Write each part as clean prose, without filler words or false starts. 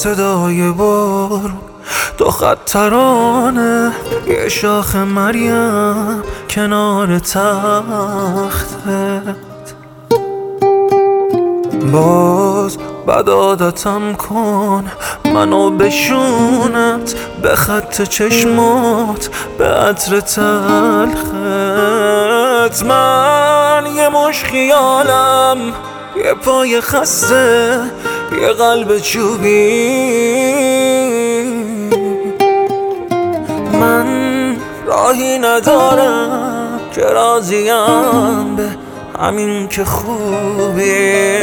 صدای بارون، دو خط ترانه، یه شاخ مریم کنار تختت. باز بد عادتم کن، منو بشونت به خط چشمات، به عطر تلخت. من یه مش خیالم، یه پای خسته، یه قلب چوبی. من راهی ندارم که راضیم به همین که خوبی.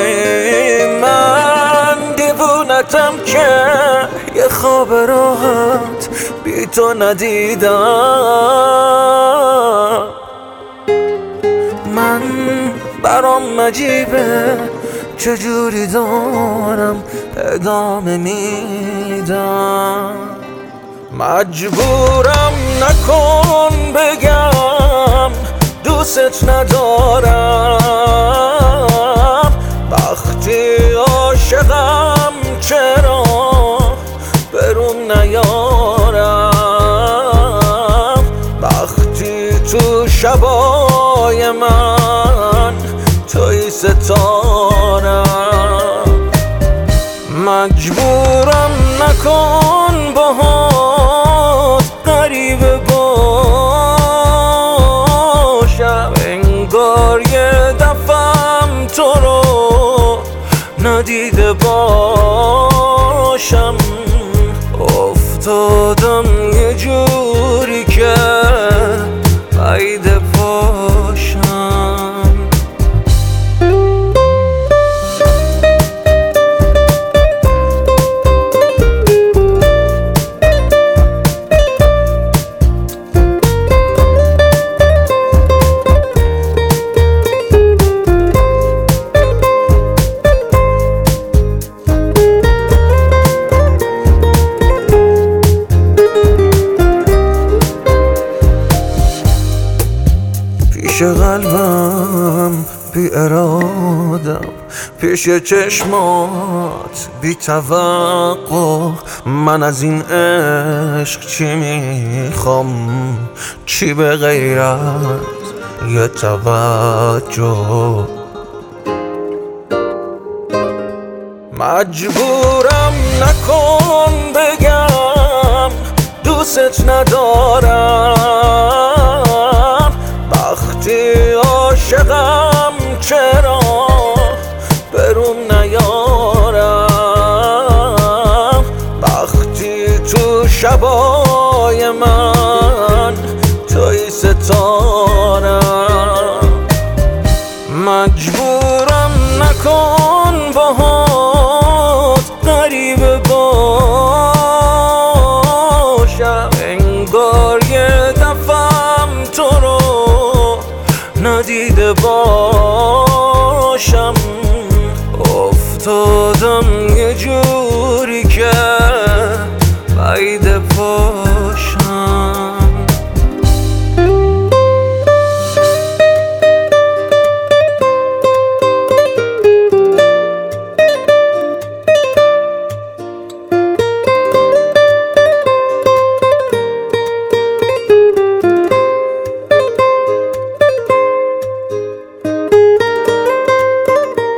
من دیوونتم که یه خواب راحت بی تو ندیدم. من برام عجیبه چجوری دارم ادامه میدم. مجبورم نکن بگم دوست ندارم. وقتی عاشقم چرا برون نیارم؟ وقتی تو شبای من توی ستارم. مجبورم نکن باهات غریبه باشم، انگار یه دفعم تو رو ندیده باشم. افتادم یه جوری که بعید باشم. پیش قلبم بی ارادم، پیش چشمات بی توقع. من از این عشق چی میخوام؟ چی به غیر از یه توجه؟ مجبورم نکن بگم دوست ندارم. وقتی عاشقم چرا برون نیارم؟ وقتی تو شبای من توی ستارم. مجبورم نکن باهات غریبه باشم، انگار یه دفعم تو رو ندیده باشم. افتادم یه جوری که بعید باشم.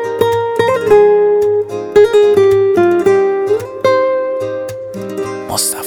مستقیم